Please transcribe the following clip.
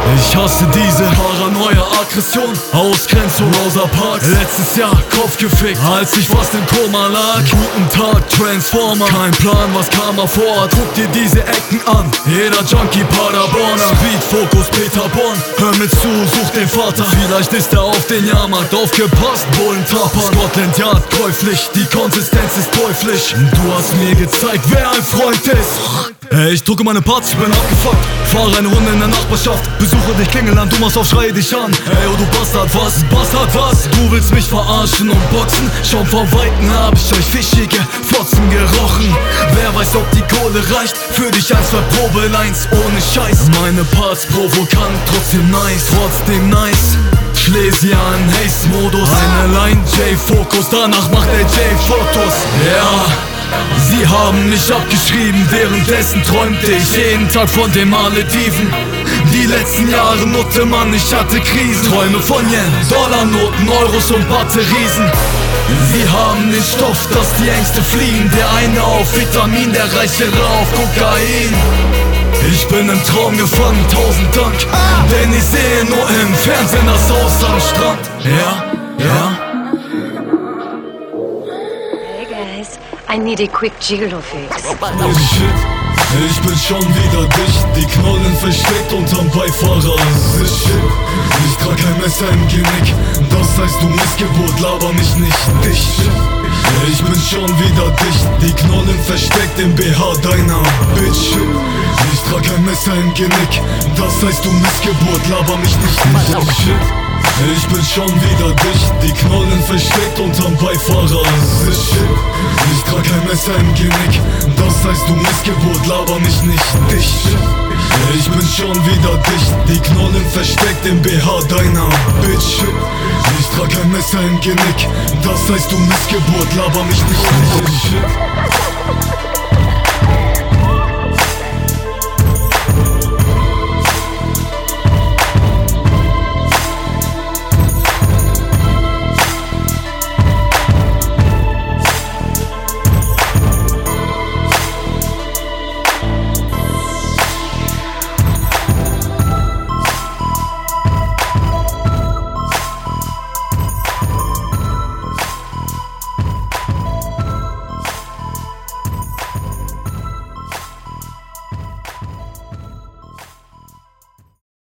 Ich hasse diese Paranoia, Aggression, Ausgrenzung, Rosa Parks. Letztes Jahr Kopf gefickt, als ich fast im Koma lag. Guten Tag, Transformer, kein Plan, was kam mal vor. Guck dir diese Ecken an, jeder Junkie Paderborner. Speed, Fokus, Peter Born, hör mir zu, such den Vater. Vielleicht ist er auf den Jahrmarkt aufgepasst, Bullentapper. Scotland Yard, käuflich, die Konsistenz ist teuflisch. Du hast mir gezeigt, wer ein Freund ist. Hey, ich drucke meine Parts, ich bin abgefuckt. Fahre eine Runde in der Nachbarschaft, besuche dich, klingel an, du machst auf, schreie dich an. Ey, oh du Bastard, was? Bastard, was? Du willst mich verarschen und boxen? Schon von Weitem hab ich euch fischige Fotzen gerochen. Wer weiß, ob die Kohle reicht für dich, 1, 2 Probelines ohne Scheiß. Meine Parts provokant, trotzdem nice. Schlesian, Haze-Modus, eine Line, J-Fokus, danach macht der J-Fotos. Ja, sie haben mich abgeschrieben, währenddessen träumte ich jeden Tag von den Malediven. Die letzten Jahre Nutte, Mann, ich hatte Krisen. Träume von Yen, Dollarnoten, Euros und Batteriesen. Sie haben den Stoff, dass die Ängste fliehen. Der eine auf Vitamin, der reichere auf Kokain. Ich bin im Traum gefangen, 1000 Dank, denn ich sehe nur im Fernsehen das Haus am Strand. Ja. Hey guys, I need a quick gigolo fix. Oh shit, ich bin schon wieder dicht. Die Knollen versteckt unterm Beifahrersitz. Ich trag kein Messer im Genick, das heißt du Missgeburt, laber mich nicht dicht. Ich bin schon wieder dicht, die Knollen versteckt im BH deiner Bitch. Ich trag kein Messer im Genick, das heißt du Missgeburt, laber mich nicht dicht. Ich bin schon wieder dicht, die Knollen versteckt unterm Beifahrersitz. Ich trag kein Messer im Genick, das heißt du Missgeburt, laber mich nicht dicht. Ich bin schon wieder dicht, die Knollen versteckt im BH deiner Bitch. Ich trag kein Messer im Genick, das heißt du Missgeburt, laber mich nicht dicht.